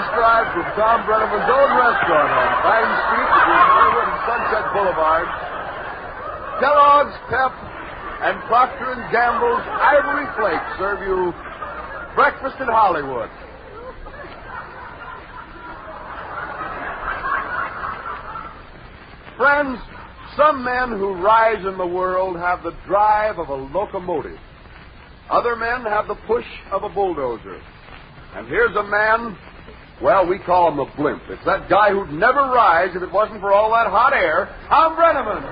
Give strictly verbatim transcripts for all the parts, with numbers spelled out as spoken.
French fries from Tom Brenneman's own restaurant on Vine Street between Hollywood and Sunset Boulevard. Kellogg's, Pep, and Procter and Gamble's Ivory Flakes serve you breakfast in Hollywood. Friends, some men who rise in the world have the drive of a locomotive. Other men have the push of a bulldozer. And here's a man, well, we call him a blimp. It's that guy who'd never rise if it wasn't for all that hot air, Tom Brenneman.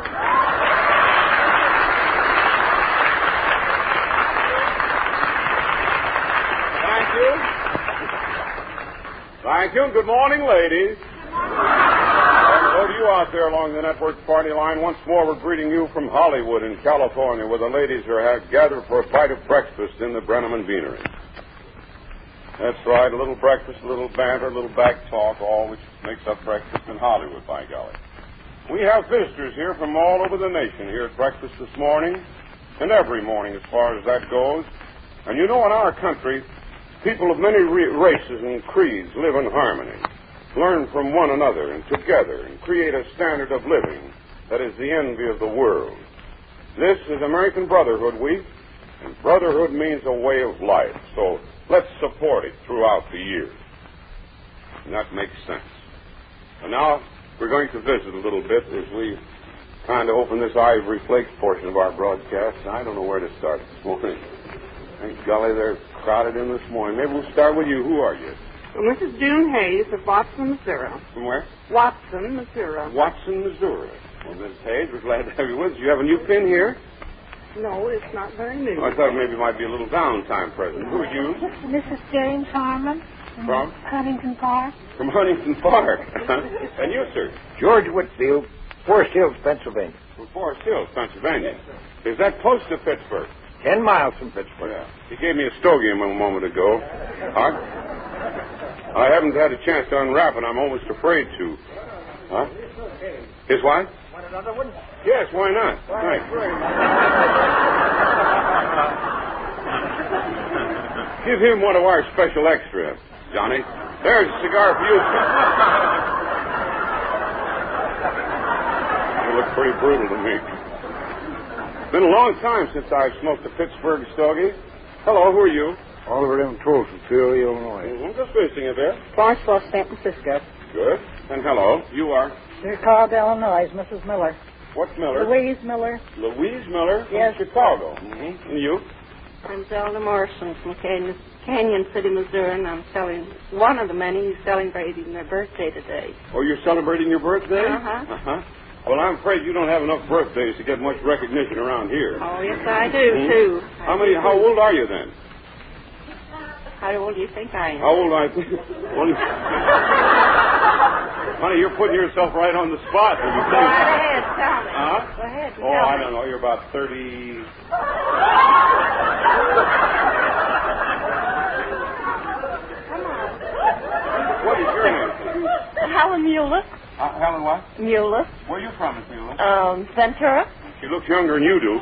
Thank you. Thank you, and good morning, ladies. Hello to you out there along the network party line. Once more, we're greeting you from Hollywood in California, where the ladies are gathered for a bite of breakfast in the Brenneman Beanery. That's right, a little breakfast, a little banter, a little back talk, all which makes up breakfast in Hollywood, by golly. We have visitors here from all over the nation here at breakfast this morning, and every morning as far as that goes. And you know, in our country, people of many re- races and creeds live in harmony, learn from one another and together, and create a standard of living that is the envy of the world. This is American Brotherhood Week, and brotherhood means a way of life, so let's support it throughout the year. And that makes sense. And now we're going to visit a little bit as we kind of open this Ivory Flakes portion of our broadcast. I don't know where to start this morning. Thank golly, they're crowded in this morning. Maybe we'll start with you. Who are you? Well, Missus June Hayes of Watson, Missouri. From where? Watson, Missouri. Watson, Missouri. Well, Miss Hayes, we're glad to have you with us. Do you have a new pin here? No, it's not very new. Oh, I thought maybe it might be a little Valentine present. Who are you? Missus James Harmon. From? Huntington Park. From Huntington Park. And you, sir? George Whitfield, Forest Hills, Pennsylvania. From Forest Hills, Pennsylvania. Is that close to Pittsburgh? Ten miles from Pittsburgh. Yeah. He gave me a stogie a moment ago. Huh? I haven't had a chance to unwrap it. I'm almost afraid to. Huh? His wife? Want another one? Yes, why not? Thanks. Give him one of our special extras, Johnny. There's a cigar for you. You look pretty brutal to me. Been a long time since I've smoked a Pittsburgh stogie. Hello, who are you? Oliver M. Toll from Peoria, Illinois. Mm-hmm. Just visiting a bit. Florence for San Francisco. Good. And hello, you are? Chicago, Illinois, Missus Miller. What's Miller? Louise Miller. Louise Miller from Yes. Chicago. Mm-hmm. And you? I'm Zelda Morrison from Canyon, Canyon City, Missouri, and I'm selling one of the many who's celebrating their birthday today. Oh, you're celebrating your birthday? Uh-huh. Uh-huh. Well, I'm afraid you don't have enough birthdays to get much recognition around here. Oh, yes, I do, Mm-hmm. too. How I many? do, How too. old are you then? How old do you think I am? How old I think? Well, you- Honey, you're putting yourself right on the spot. When you Go say- ahead, tell me. Huh? Go ahead. Oh, I don't know. You're about thirty. Come on. What is your name? Helen Mueller. Uh, Helen what? Mueller. Where are you from, Miss Mueller? Um, Ventura. She looks younger than you do.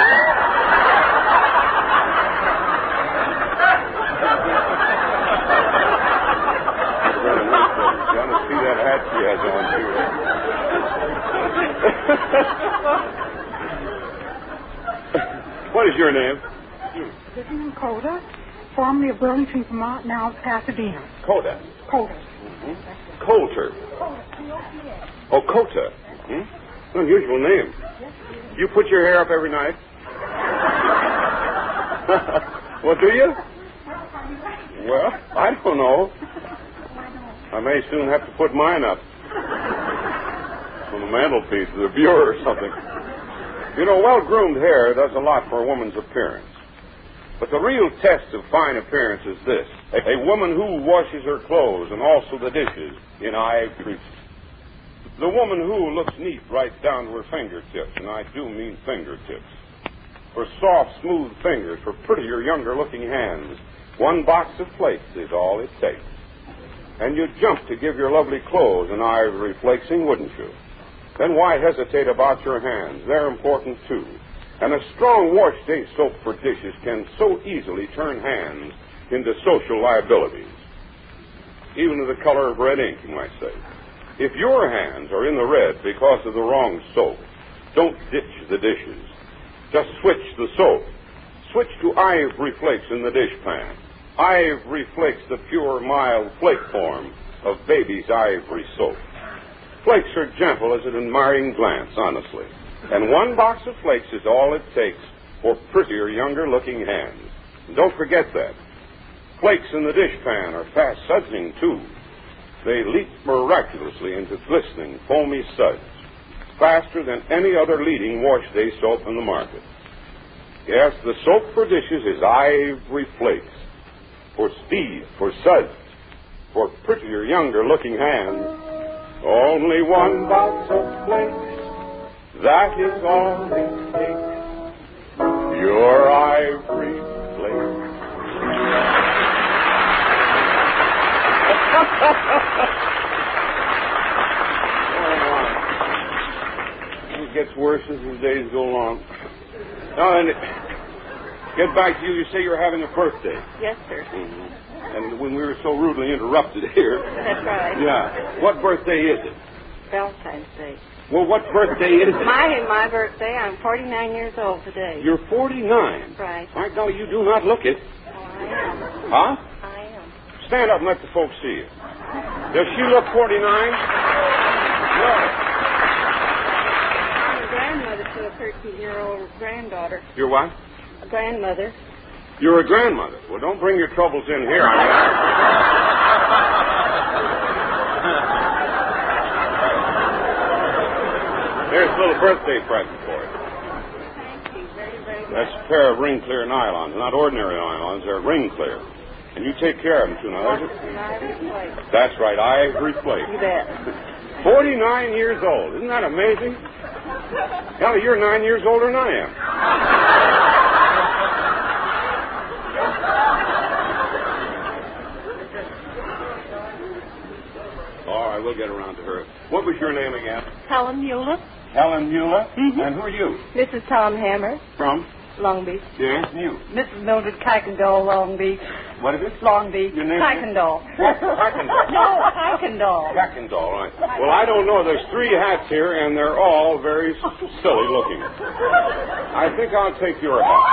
You want to see that hat she has on, too. What is your name? Vivian Coda, formerly of Burlington, Vermont, now of Pasadena. Coda. Coda. Mm-hmm. Coulter. Oh, Cota. Hmm? Unusual name. You put your hair up every night? Well, do you? Well, I don't know. I may soon have to put mine up on the mantelpiece or the bureau or something. You know, well-groomed hair does a lot for a woman's appearance. But the real test of fine appearance is this. A, a woman who washes her clothes and also the dishes in ivory. The woman who looks neat right down to her fingertips, and I do mean fingertips. For soft, smooth fingers, for prettier, younger-looking hands, one box of flakes is all it takes. And you'd jump to give your lovely clothes an ivory flakesing, wouldn't you? Then why hesitate about your hands? They're important, too. And a strong wash-day soap for dishes can so easily turn hands into social liabilities. even to the color of red ink, you might say. If your hands are in the red because of the wrong soap, don't ditch the dishes. Just switch the soap. Switch to Ivory Flakes in the dish pan. Ivory Flakes, the pure, mild flake form of baby's ivory soap. Flakes are gentle as an admiring glance, honestly. And one box of flakes is all it takes for prettier, younger-looking hands. And don't forget that. Flakes in the dish pan are fast sudsing, too. They leap miraculously into glistening, foamy suds, faster than any other leading wash-day soap in the market. Yes, the soap for dishes is Ivory Flakes. For speed, for suds, for prettier, younger-looking hands. Only one box of flakes, that is all it takes. Your Ivory Flakes. It gets worse as the days go along. Now, and get back to you. You say you're having a birthday. Yes, sir. Mm-hmm. And when we were so rudely interrupted here. That's right. Yeah. What birthday is it? Valentine's Day. Well, what birthday is it? My my birthday. I'm forty-nine years old today. You're forty-nine. Right. My golly, you do not look it. Oh, I am. Huh? I am. Stand up and let the folks see you. Does she look forty-nine? No. I'm a grandmother to a thirteen-year-old granddaughter. You're what? A grandmother. You're a grandmother. Well, don't bring your troubles in here. I mean. There's a little birthday present for you. Thank you very, very much. That's a pair of ring clear nylons. Not ordinary nylons. They're ring clear. And you take care of them, too. Now, there's An Ivory Flake. That's right, Ivory Flake. You bet. forty-nine years old. Isn't that amazing? Hell, you're nine years older than I am. All right, we'll get around to her. What was your name again? Helen Mueller. Helen Mueller. Mm-hmm. And who are you? Missus Tom Hammer, From? Long Beach. Yes, you. Missus Mildred Kuykendall, Long Beach. What is it? Long Beach. Your name? Kuykendall. What? Kuykendall. No, Kuykendall. Kuykendall, right. Well, I don't know. There's three hats here, and they're all very silly looking. I think I'll take your hat.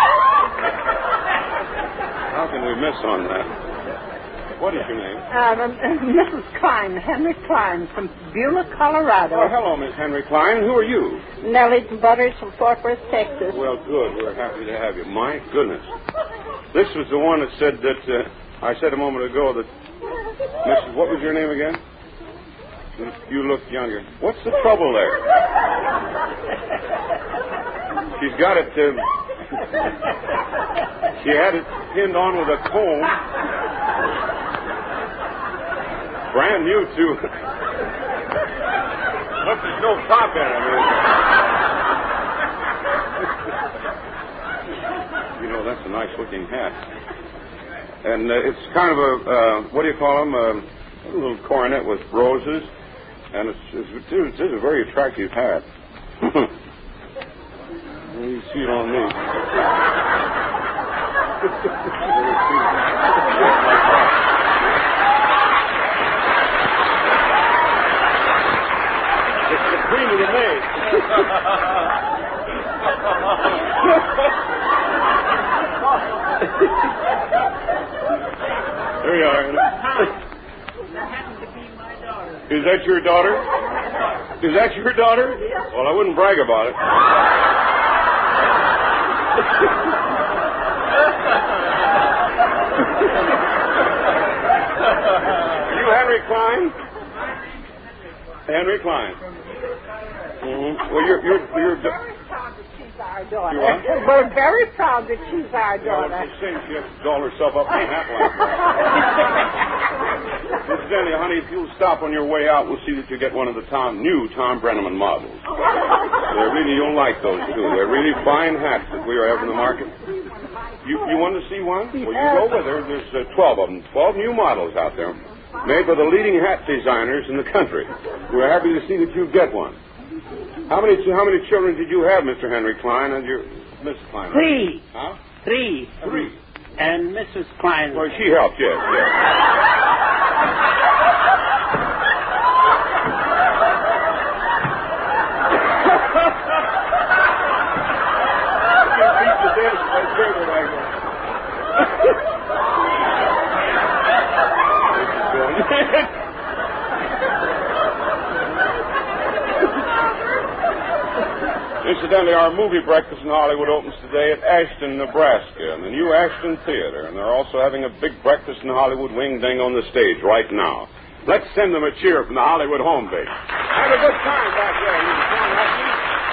How can we miss on that? What is your name? Um, Missus Klein, Henry Klein from Beulah, Colorado. Oh, hello, Miss Henry Klein. Who are you? Nellie Butters from Fort Worth, Texas. Well, good. We're happy to have you. My goodness. This was the one that said that, uh, I said a moment ago that, Missus What was your name again? You look younger. What's the trouble there? She's got it, uh, she had it pinned on with a comb. Brand new, too. Look, there's no top in it. I mean, you know, that's a nice-looking hat. And uh, it's kind of a, uh, what do you call them? Uh, a little coronet with roses. And it's, it's, it's, it's a very attractive hat. You see it on me. It's the cream of the maid. There you are. That happens to be my daughter. Is that your daughter? Is that your daughter? Well, I wouldn't brag about it. Are you Henry Klein? Henry Klein. Mm-hmm. Well, you're you're you're. Very proud that she's our daughter. You are? We're very proud that she's our Well, daughter. she's saying she has to doll herself up in a hat like that. Miss Denny, honey, if you'll stop on your way out, we'll see that you get one of the Tom new Tom Brenneman models. They're really, you'll like those too. They're really fine hats that we are having in the market. You you want to see one? Well, you go with her. There's uh, twelve of them, twelve new models out there, made by the leading hat designers in the country. We're happy to see that you get one. How many how many children did you have, Mister Henry Klein, and your Miss Klein? Three. Huh? Three. Three. And Missus Klein. Well, she helped, yes, yes. figured I Incidentally, our movie breakfast in Hollywood opens today at Ashton, Nebraska, in the new Ashton Theater, and they're also having a big breakfast in Hollywood wing ding on the stage right now. Let's send them a cheer from the Hollywood home base. Have a good time back there, you John Hopkins.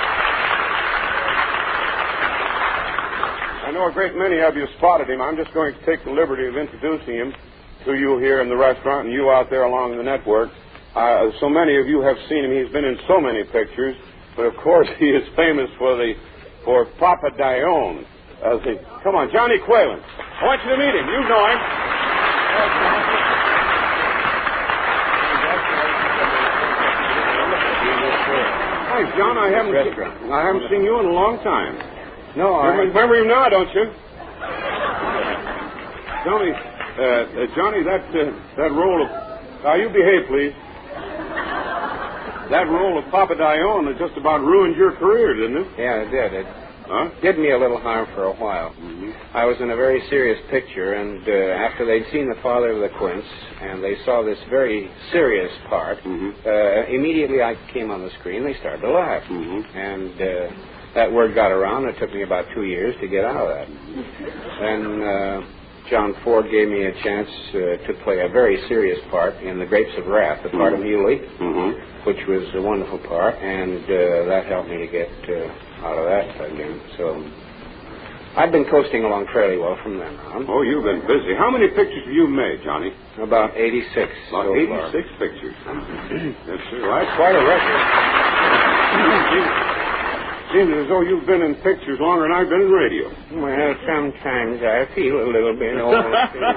I know a great many of you spotted him. I'm just going to take the liberty of introducing him to you here in the restaurant and you out there along the network. Uh, so many of you have seen him. He's been in so many pictures. But, of course, he is famous for the for Papa Dione. Uh, the, come on, Johnny Quaylen. I want you to meet him. You know him. Thanks, John. I haven't, se- I haven't seen you in a long time. No, I... You remember him now, don't you? Tell me, uh, uh, Johnny, that, uh, that role of... Now, you behave, please. That role of Papa Dione has just about ruined your career, didn't it? Yeah, it did. It huh? did me a little harm for a while. Mm-hmm. I was in a very serious picture, and uh, after they'd seen The Father of the Quince, and they saw this very serious part, mm-hmm. uh, immediately I came on the screen, they started to laugh. Mm-hmm. And uh, that word got around. It took me about two years to get out of that. Then uh, John Ford gave me a chance uh, to play a very serious part in The Grapes of Wrath, the part mm-hmm. of Muley. Mm-hmm. Which was a wonderful part, and uh, that helped me to get uh, out of that again. So I've been coasting along fairly well from then on. Oh, you've been busy. How many pictures have you made, Johnny? About eighty-six. About so eighty-six far. pictures. Yes, sir. Well, that's quite a record. Seems as though you've been in pictures longer than I've been in radio. Well, sometimes I feel a little bit old.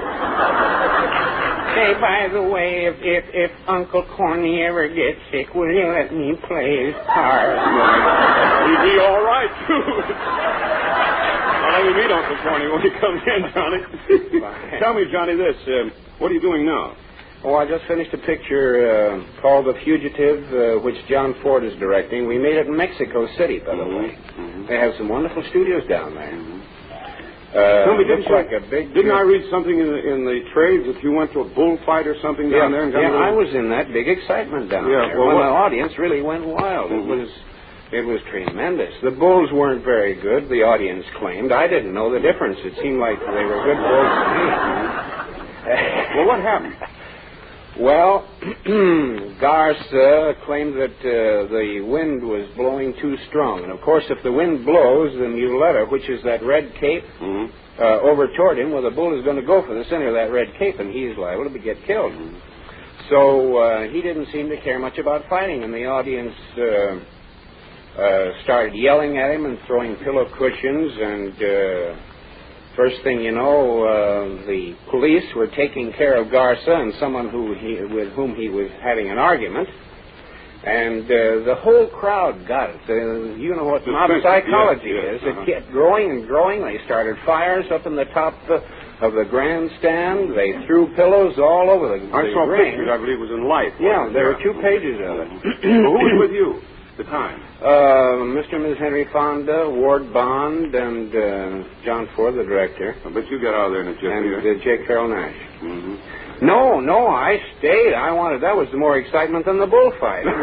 Say, by the way, if, if if Uncle Corny ever gets sick, will you let me play his part? He'd be all right, too. I'll let you meet Uncle Corny when he comes in, Johnny. Tell me, Johnny, this. Uh, what are you doing now? Oh, I just finished a picture uh, called The Fugitive, uh, which John Ford is directing. We made it in Mexico City, by the mm-hmm. way. Mm-hmm. They have some wonderful studios down there. Mm-hmm. Uh, Tell me, didn't, you, like a big didn't I read something in the, in the trades that you went to a bullfight or something down yeah, there? And got yeah, little... I was in that big excitement down yeah, there. well, when what... the audience really went wild. Mm-hmm. It was it was tremendous. The bulls weren't very good, the audience claimed. I didn't know the difference. It seemed like they were good bulls to me. Well, what happened? Well, Garza claimed that uh, the wind was blowing too strong. And, of course, if the wind blows, the muleta, which is that red cape, mm-hmm. uh, over toward him, well, the bull is going to go for the center of that red cape, and he's liable to get killed. Mm-hmm. So uh, he didn't seem to care much about fighting, and the audience uh, uh, started yelling at him and throwing pillow cushions, and... Uh, First thing you know, uh, the police were taking care of Garza and someone who he, with whom he was having an argument, and uh, the whole crowd got it. Uh, you know what mob psychology yes, yes, is. uh-huh. It kept growing and growing. They started fires up in the top uh, of the grandstand. They threw pillows all over the, I the saw ring. pictures, I believe, it was in Life. Yeah, there yeah. were two pages of it. Well, who was with you at the time? Uh, Mister and Missus Henry Fonda, Ward Bond, and uh, John Ford, the director. I bet you got out of there in a jiffy. And uh, J. Carroll Nash. Mm-hmm. No, no, I stayed. I wanted, that was more excitement than the bullfight. Well,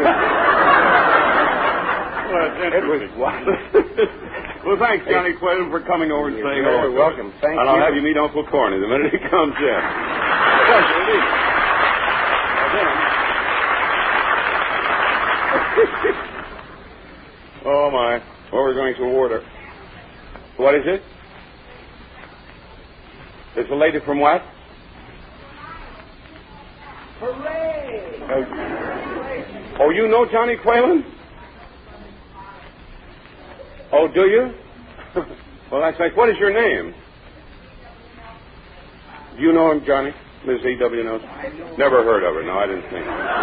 it was wild. Well, thanks, Johnny Quaylen, for coming over and You're saying very hello. welcome. Thank and you. I'll have you meet Uncle Corny the minute he comes in. Pleasure, indeed. Oh, my. Well, we're going to award her. What is it? It's a lady from what? Hooray! Uh, oh, you know Johnny Quaylen? Oh, do you? Well, that's nice. What is your name? Do you know him, Johnny? Miss E W knows? Never heard of her. No, I didn't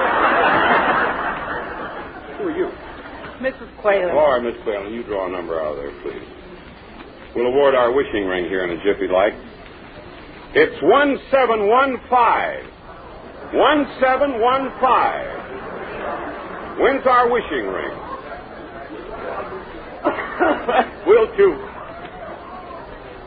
think. Who are you? Missus Quaylen. All right, Miss Quaylen, you draw a number out of there, please. We'll award our wishing ring here in a jiffy like. It's one seven one five. one seven one five. Wins our wishing ring. We'll too.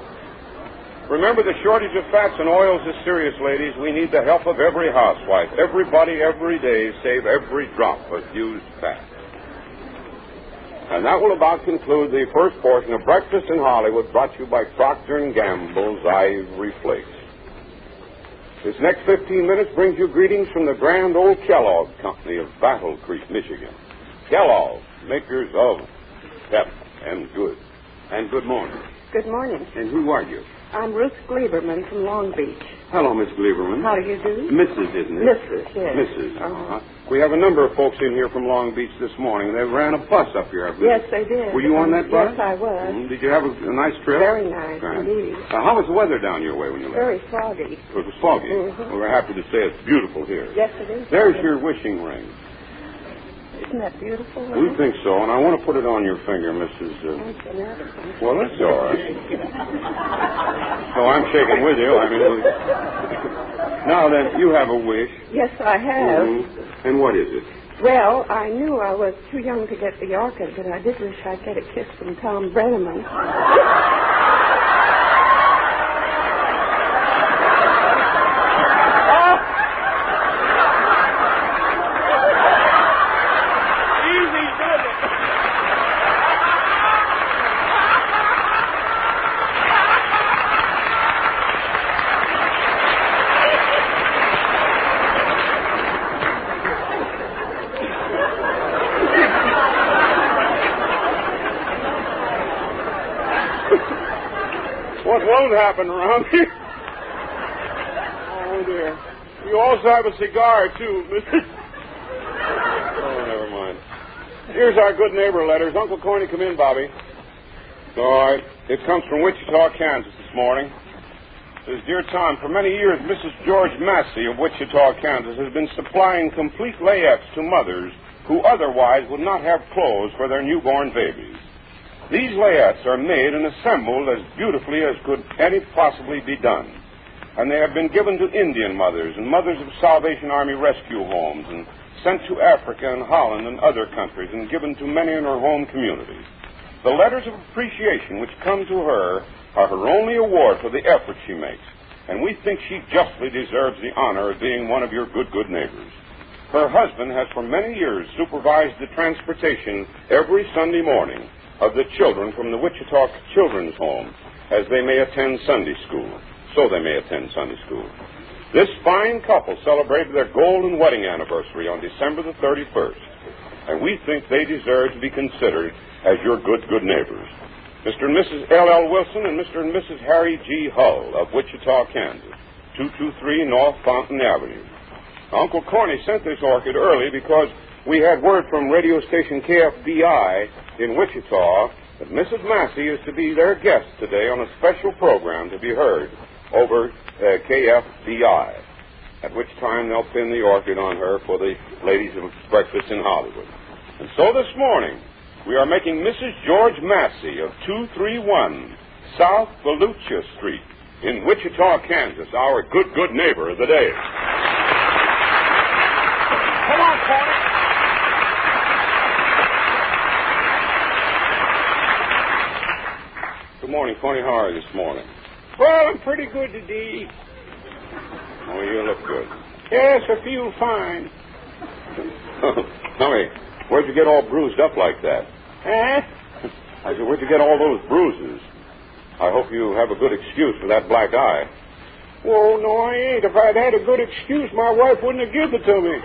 Remember, the shortage of fats and oils is serious, ladies. We need the help of every housewife. Everybody, every day, save every drop of used fat. And that will about conclude the first portion of Breakfast in Hollywood, brought to you by Procter and Gamble's Ivory Flakes. This next fifteen minutes brings you greetings from the grand old Kellogg Company of Battle Creek, Michigan. Kellogg, makers of pep and good. And good morning. Good morning. And who are you? I'm Ruth Gleberman from Long Beach. Hello, Miss Gleberman. How do you do? Missus, isn't it? Missus, yes. Missus Uh-huh. Uh-huh. We have a number of folks in here from Long Beach this morning. They ran a bus up here, I believe. Yes, they did. Were you on that bus? Yes, I was. Mm-hmm. Did you have a, a nice trip? Very nice, Right. indeed. Uh, how was the weather down your way when you left? Very foggy. It was foggy. Mhm. Well, we're happy to say it's beautiful here. Yes, it is. There's your wishing ring. Isn't that beautiful? We think so, and I want to put it on your finger, Missus Uh... I'm so nervous. Well, that's all right. So I'm shaking with you. I mean, we... Now then, you have a wish. Yes, I have. Mhm. And what is it? Well, I knew I was too young to get the orchid, but I did wish I'd get a kiss from Tom Brenneman. What won't happen around here? Oh, dear. You also have a cigar, too, Missus Oh, never mind. Here's our good neighbor letters. Uncle Corny, come in, Bobby. All right. It comes from Wichita, Kansas this morning. It says, Dear Tom, for many years, Missus George Massey of Wichita, Kansas, has been supplying complete layettes to mothers who otherwise would not have clothes for their newborn babies. These layettes are made and assembled as beautifully as could any possibly be done. And they have been given to Indian mothers and mothers of Salvation Army rescue homes and sent to Africa and Holland and other countries and given to many in her home community. The letters of appreciation which come to her are her only award for the effort she makes, and we think she justly deserves the honor of being one of your good, good neighbors. Her husband has for many years supervised the transportation every Sunday morning of the children from the Wichita Children's Home as they may attend Sunday school, so they may attend Sunday school. This fine couple celebrated their golden wedding anniversary on December the thirty-first, and we think they deserve to be considered as your good, good neighbors. Mister and Missus L L Wilson and Mister and Missus Harry G. Hull of Wichita, Kansas, two two three North Fountain Avenue. Uncle Corny sent this orchid early because we had word from radio station K F B I in Wichita that Missus Massey is to be their guest today on a special program to be heard over uh, K F B I, at which time they'll pin the orchid on her for the ladies of Breakfast in Hollywood. And so this morning, we are making Missus George Massey of two three one South Volusia Street in Wichita, Kansas, our good, good neighbor of the day. Come on, Corny. Good morning, Corny. How are you this morning? Well, I'm pretty good today. Oh, you look good. Yes, I feel fine. Tell me, where'd you get all bruised up like that? Huh? I said, where'd you get all those bruises? I hope you have a good excuse for that black eye. Well, no, I ain't. If I'd had a good excuse, my wife wouldn't have given it to me.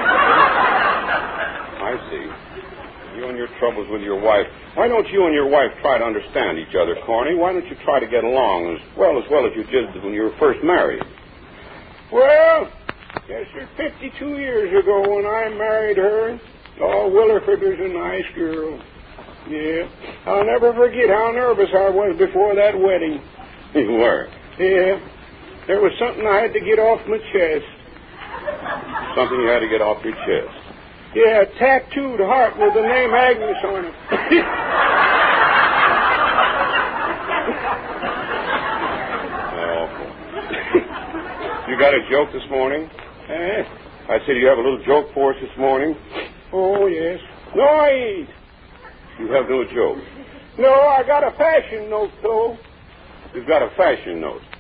I see. You and your troubles with your wife. Why don't you and your wife try to understand each other, Corny? Why don't you try to get along as well as well as you did when you were first married? Well, yes, sir, fifty-two years ago when I married her. Oh, Williford was a nice girl. Yeah. I'll never forget how nervous I was before that wedding. You were? Yeah. There was something I had to get off my chest. Something you had to get off your chest? Yeah, a tattooed heart with the name Agnes on it. Oh. You got a joke this morning? Eh? I said you have a little joke for us this morning? Oh, yes. No, I ain't. You have no joke? No, I got a fashion note, though. You've got a fashion note?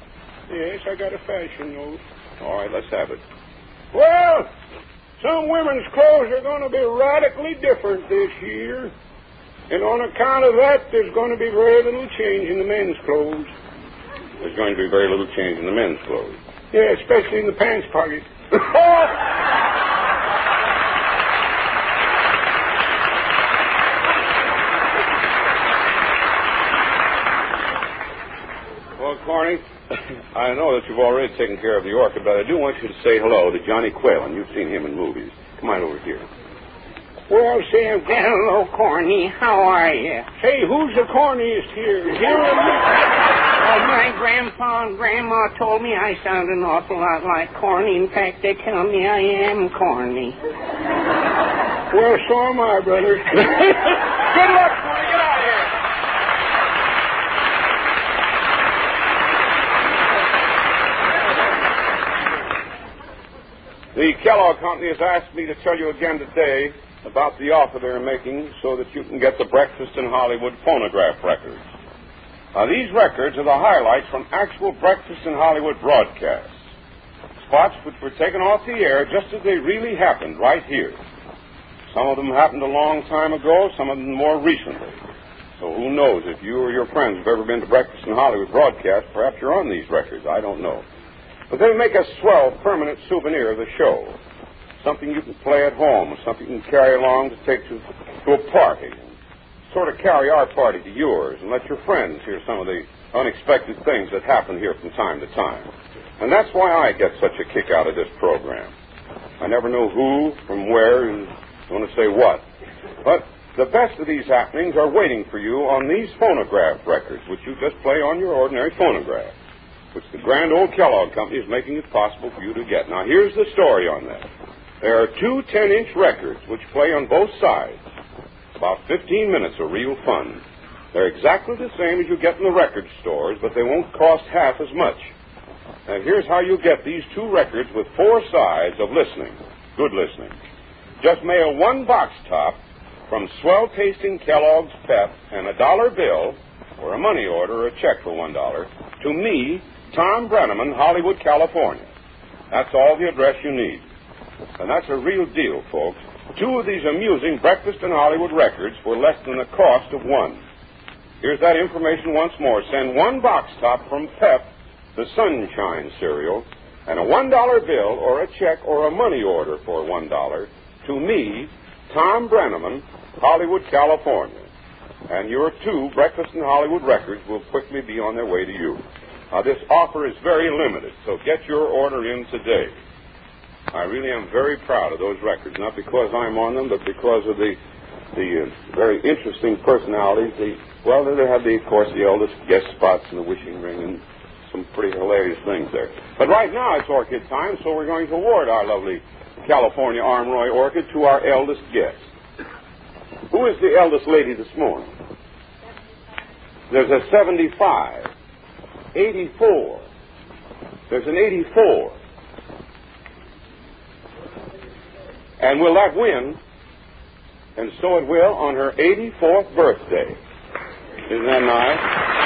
Yes, I got a fashion note. All right, let's have it. Well, some women's clothes are going to be radically different this year. And on account of that, there's going to be very little change in the men's clothes. There's going to be very little change in the men's clothes. Yeah, especially in the pants pocket. Well, Corny, I know that you've already taken care of the orchid, but I do want you to say hello to Johnny Quaylen. You've seen him in movies. Come on over here. Well, Sam, Hello, Corny. How are you? hey, who's the corniest here? Here or me? Well, my grandpa and grandma told me I sound an awful lot like Corny. In fact, they tell me I am corny. Well, so am I, brother. Good luck, Corny. Get out of here. The Kellogg Company has asked me to tell you again today about the offer they're making so that you can get the Breakfast in Hollywood phonograph records. Now, these records are the highlights from actual Breakfast in Hollywood broadcasts. Spots which were taken off the air just as they really happened right here. Some of them happened a long time ago, some of them more recently. So who knows, if you or your friends have ever been to Breakfast in Hollywood broadcasts, perhaps you're on these records. I don't know. But they make a swell permanent souvenir of the show. Something you can play at home, something you can carry along to take to, to a party. Sort of carry our party to yours and let your friends hear some of the unexpected things that happen here from time to time. And that's why I get such a kick out of this program. I never know who, from where, and going to say what. But the best of these happenings are waiting for you on these phonograph records, which you just play on your ordinary phonograph, which the grand old Kellogg Company is making it possible for you to get. Now, here's the story on that. There are two ten-inch records which play on both sides. About fifteen minutes of real fun. They're exactly the same as you get in the record stores, but they won't cost half as much. And here's how you get these two records with four sides of listening. Good listening. Just mail one box top from swell-tasting Kellogg's Pep and a dollar bill, or a money order or a check for one dollar, to me, Tom Brenneman, Hollywood, California. That's all the address you need. And that's a real deal, folks. Two of these amusing Breakfast in Hollywood records for less than the cost of one. Here's that information once more. Send one box top from Pep, the Sunshine cereal, and a one dollar bill or a check or a money order for one dollar to me, Tom Brenneman, Hollywood, California. And your two Breakfast in Hollywood records will quickly be on their way to you. Now, this offer is very limited, so get your order in today. I really am very proud of those records, not because I'm on them, but because of the the uh, very interesting personalities. The, well, they have, the, of course, the eldest guest spots and the wishing ring and some pretty hilarious things there. But right now it's orchid time, so we're going to award our lovely California Armroy orchid to our eldest guest. Who is the eldest lady this morning? There's a seventy-five, eighty-four. There's an eighty-four. And will that win? And so it will on her eighty-fourth birthday. Isn't that nice?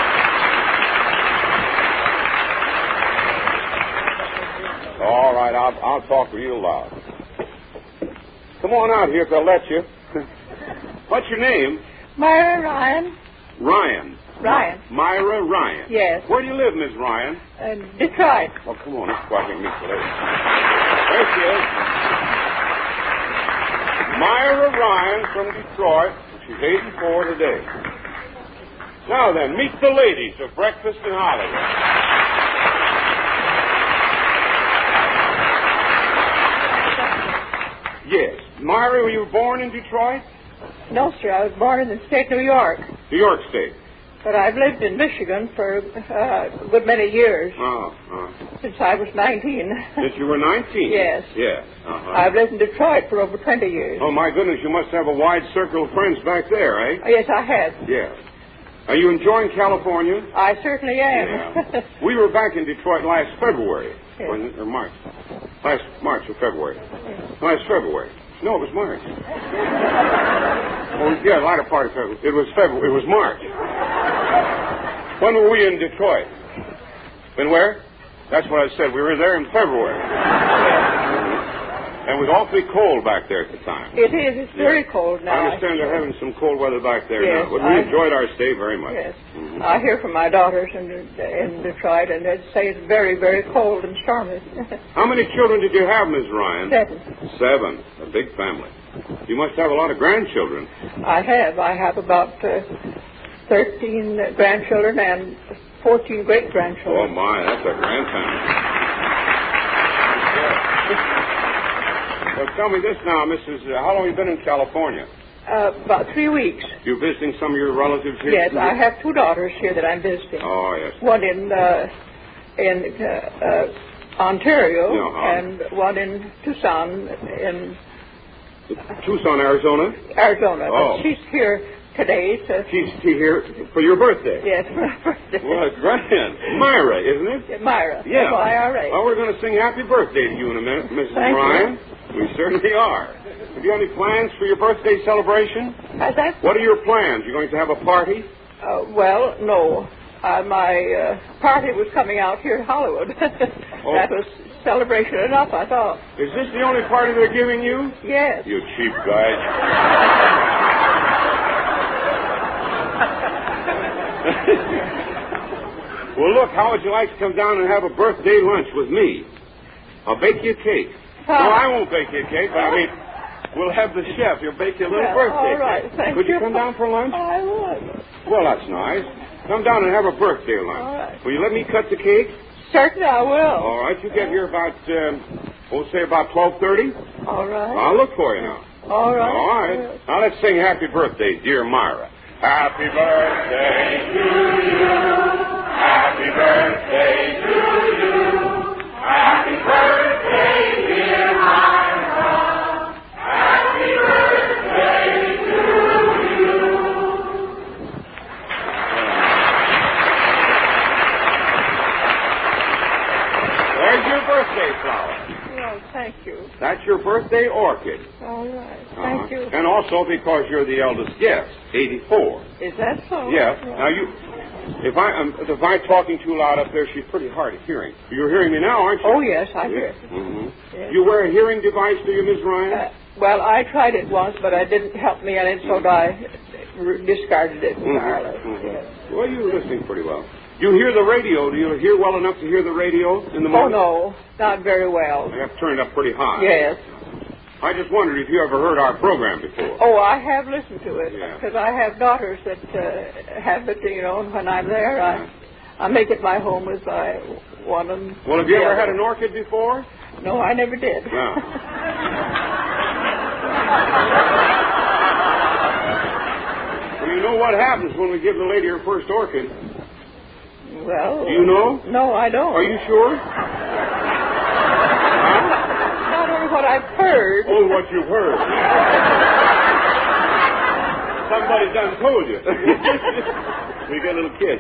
All right, I'll, I'll talk real loud. Come on out here if they'll let you. What's your name? Myra Ryan. Ryan. Ryan. Myra Ryan. Yes. Where do you live, Miss Ryan? Uh, Detroit. Oh, come on. This is why I can meet today. There she is. Myra Ryan from Detroit. She's eighty-four today. Now then, meet the ladies of Breakfast in Hollywood. Yes. Myra, were you born in Detroit? No, sir. I was born in the state of New York. New York State. But I've lived in Michigan for uh, a good many years. Oh, oh. Since I was nineteen. Since you were nineteen? Yes. Yes. Uh-huh. I've lived in Detroit for over twenty years. Oh, my goodness, you must have a wide circle of friends back there, eh? Oh, yes, I have. Yeah. Are you enjoying California? I certainly am. Yeah. We were back in Detroit last February. Yes. Wasn't it? Or March. Last March or February. Yes. Last February. No, it was March. Oh, yeah, the latter part of February. It was February. It was March. When were we in Detroit? Been where? That's what I said. We were there in February. And it was awfully cold back there at the time. It is. It's very yeah. cold now. I understand they're having some cold weather back there yes, now. But we I, enjoyed our stay very much. Yes. Mm-hmm. I hear from my daughters in, in Detroit, and they say it's very, very cold and stormy. How many children did you have, Miss Ryan? Seven. Seven. A big family. You must have a lot of grandchildren. I have. I have about uh, thirteen grandchildren and fourteen great-grandchildren. Oh, my. That's a grand family. Well, tell me this now, Missus Uh, how long have you been in California? Uh, about three weeks. You visiting some of your relatives here? Yes, I have two daughters here that I'm visiting. Oh, yes. One in uh, in uh, uh, Ontario uh-huh. and one in Tucson, in Tucson, Arizona? Arizona. Oh. But she's here today. To, she's here for your birthday? Yes, for my birthday. Well, grand. Myra, isn't it? Myra. Yeah. M Y R A. Well, we're going to sing happy birthday to you in a minute, Missus Thank Ryan. You. We certainly are. Have you any plans for your birthday celebration? Has that? What are your plans? You're going to have a party? Uh, well, no. Uh, my uh, party was coming out here in Hollywood. Oh. That was celebration enough, I thought. Is this the only party they're giving you? Yes. You cheap guy. Well, look, how would you like to come down and have a birthday lunch with me? I'll bake you a cake. Huh? No, I won't bake you a cake, but I mean, we'll have the chef. He'll bake you a little Well, birthday all right. cake. Thank Could you you. come down for lunch? I would. Well, that's nice. Come down and have a birthday lunch. All right. Will you let me cut the cake? Certainly I will. All right. You get here about, um, we'll say about twelve thirty. All right. I'll look for you now. All right. All right. Now let's sing happy birthday, dear Myra. Happy birthday to you. Happy birthday to you. Happy birthday, dear Myra. Happy birthday to you. There's your birthday flower. Well, thank you. That's your birthday orchid. All right. Thank Uh-huh. you. And also because you're the eldest guest, eighty-four. Is that so? Yeah. Now you, if I um, if I'm talking too loud up there, she's pretty hard of hearing. You're hearing me now, aren't you? Oh, yes, I hear. Mm-hmm. Yes. You wear a hearing device, do you, Miss Ryan? Uh, well, I tried it once, but it didn't help me, and so I discarded it entirely. Mm-hmm. Yes. Well, you're listening pretty well. You hear the radio. Do you hear well enough to hear the radio in the Oh, morning? no, not very well. I have turned up pretty high. Yes. I just wondered if you ever heard our program before. Oh, I have listened to it, Yeah. because I have daughters that uh, have it, you know, and when I'm there, I, I make it my home as I want them. Well, have you ever Yeah. had an orchid before? No, I never did. No. Well, you know what happens when we give the lady her first orchid. Well. Do you know? No, I don't. Are you sure? Not only what I've heard. Oh, what you've heard. Somebody done told you. We got a little kid.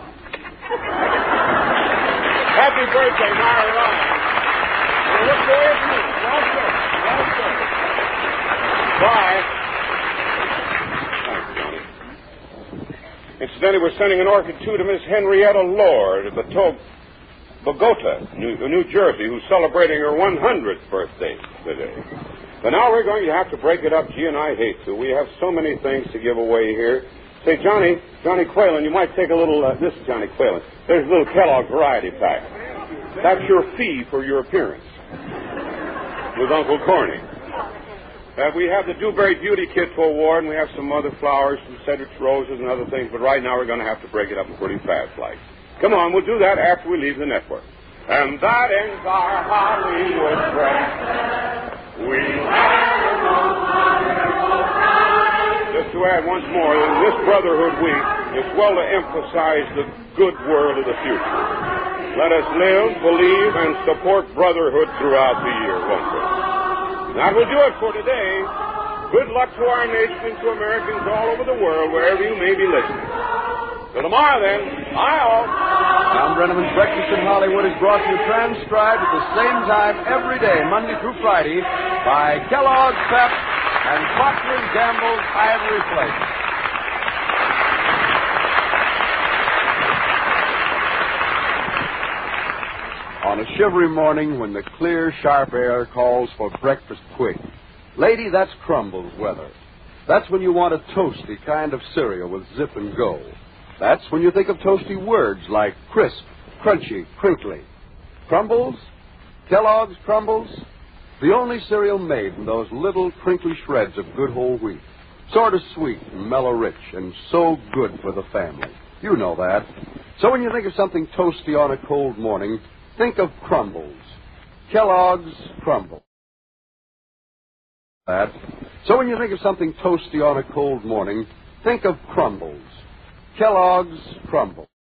Happy birthday, Myra Ryan. Well, look forward to it. Welcome. Welcome. Bye. Thanks, Johnny. Incidentally, we're sending an orchid, too, to Miss Henrietta Lord of Bato- Bogota, New, New Jersey, who's celebrating her one hundredth birthday today. But now we're going to have to break it up. Gee, and I hate to. We have so many things to give away here. Say, Johnny, Johnny Quaylen, you might take a little, uh, this is Johnny Quaylen. There's a little Kellogg variety pack. That's your fee for your appearance with Uncle Corny. Uh, we have the Dewberry Beauty Kit to award, and we have some other flowers, some Cedric's roses and other things, but right now we're going to have to break it up in pretty fast like. Come on, we'll do that after we leave the network. And that ends our Hollywood breakfast. We had a most wonderful time. Just to add once more, in this Brotherhood Week, it's well to emphasize the good world of the future. Let us live, believe, and support brotherhood throughout the year, won't we? That will do it for today. Good luck to our nation and to Americans all over the world, wherever you may be listening. Till tomorrow, then, bye all. Tom Brenneman's Breakfast in Hollywood is brought to you transcribed at the same time every day, Monday through Friday, by Kellogg's Pep and Procter and Gamble's Ivory Flakes. On a shivery morning when the clear, sharp air calls for breakfast quick. Lady, that's Crumbles weather. That's when you want a toasty kind of cereal with zip and go. That's when you think of toasty words like crisp, crunchy, crinkly. Crumbles? Kellogg's Crumbles? The only cereal made from those little crinkly shreds of good whole wheat. Sort of sweet and mellow rich and so good for the family. You know that. So when you think of something toasty on a cold morning, think of Crumbles. Kellogg's Crumbles. That. So when you think of something toasty on a cold morning, think of Crumbles. Kellogg's Crumbles.